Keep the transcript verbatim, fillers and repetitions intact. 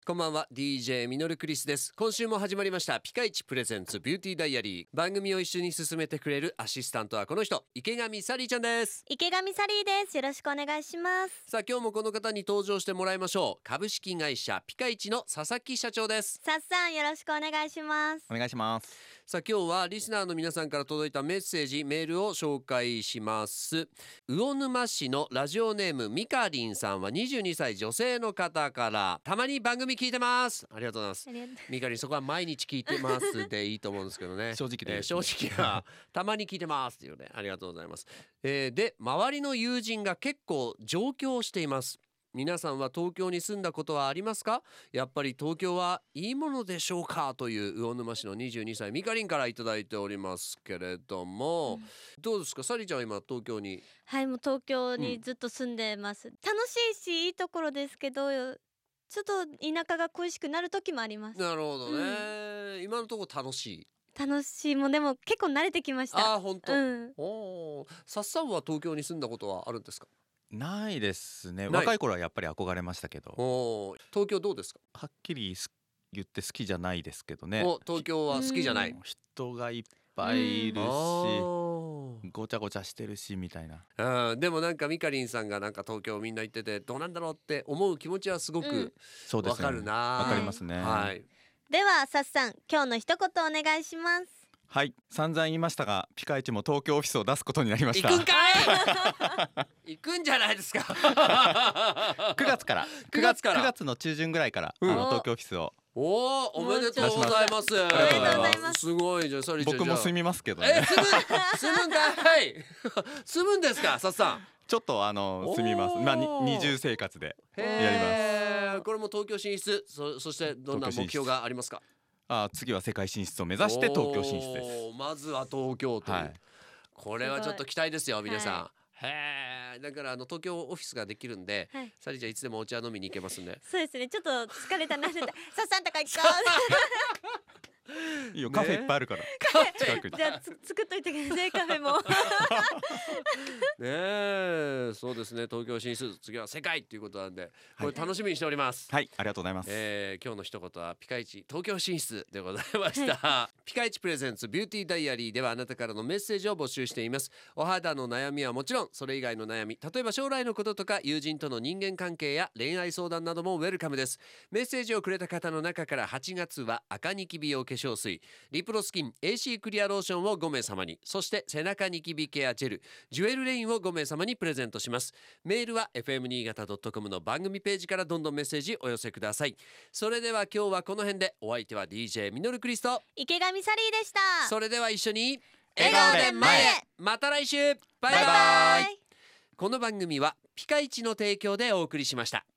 こんばんは、 ディージェー ミノルクリスです。今週も始まりましたピカイチプレゼンツビューティーダイアリー。番組を一緒に進めてくれるアシスタントはこの人、池上サリーちゃんです。 池上サリーです。よろしくお願いします。 さあ今日もこの方に登場してもらいましょう。株式会社ピカイチの佐々木社長です。 さっさん、よろしくお願いします。 お願いします。 さあ今日はリスナーの皆さんから届いたメッセージメールを紹介します。魚沼市のラジオネームみかりんさんはにじゅうにさい女性の方から、たまに番組聞いてます。ありがとうございます。みかりん、そこは毎日聞いてますでいいと思うんですけどね。 正直で、 えー、正直はたまに聞いてますっていうね、ありがとうございます。えー、で周りの友人が結構上京しています。皆さんは東京に住んだことはありますか？やっぱり東京はいいものでしょうか？という魚沼市のにじゅうにさいみかりんからいただいておりますけれども、うん、どうですかサリちゃんは今東京に？ はい、もう東京にずっと住んでます、うん、楽しいしいいところですけど、ちょっと田舎が恋しくなる時もあります。 なるほどね、うん、今のところ楽しい楽しいもんでも結構慣れてきました。 あ、本当、うん、おさっさんは東京に住んだことはあるんですか？ ないですね。若い頃はやっぱり憧れましたけど。 お東京どうですか？ はっきり言って好きじゃないですけどね。 お東京は好きじゃない。 人がいっぱいいるし、ごちゃごちゃしてるしみたいな。 あでもなんかみかりんさんがなんか東京みんな行っててどうなんだろうって思う気持ちはすごくわかるな、 わかりますね、 はい、 ではさっさん、今日の一言お願いします。 はい、散々言いましたがピカイチも東京オフィスを出すことになりました。 行くんかい行くんじゃないですかくがつからくがつからくがつの中旬ぐらいから、うん、あの東京オフィスをおお、おめでとうございます。 おめでとうございます。 すごいじゃん、サリちゃん。 僕も住みますけどね。 え、住む住むんかい住むんですか、さっさん。 ちょっとあの住みます。まあ二重生活でやります。 これも東京進出、そそしてどんな目標がありますか？ あ、次は世界進出を目指して東京進出です。 まずは東京という、はい、これはちょっと期待ですよ皆さん、はい、へえ、だからあの東京オフィスができるんで、はい、サリちゃんいつでもお茶飲みに行けますんで。 そうですね、ちょっと疲れたなってさっさんとか行こういいよ、カフェいっぱいあるから、ね、近くにじゃあつ作っといてください、カフェもねえ、そうですね、東京進出、次は世界っていうことなんで、これ楽しみにしております。 はい、ありがとうございます。 えー、今日の一言はピカイチ東京進出でございました、はい、ピカイチプレゼンツビューティーダイアリーではあなたからのメッセージを募集しています。お肌の悩みはもちろん、それ以外の悩み、例えば将来のこととか友人との人間関係や恋愛相談などもウェルカムです。メッセージをくれた方の中からはちがつは赤ニキビ用化粧水、リプロスキン エーシー クリアローションをごめいさまに、そして背中ニキビケアジェルジュエルレインをごめいさまにプレゼントします。メールは エフエム 新潟 ドットコム の番組ページからどんどんメッセージお寄せください。それでは今日はこの辺で、お相手は ディージェー ミノルクリスト、 池上サリーでした。 それでは一緒に笑顔で前へ。 また来週、バイバイ。バイバイ。この番組はピカイチの提供でお送りしました。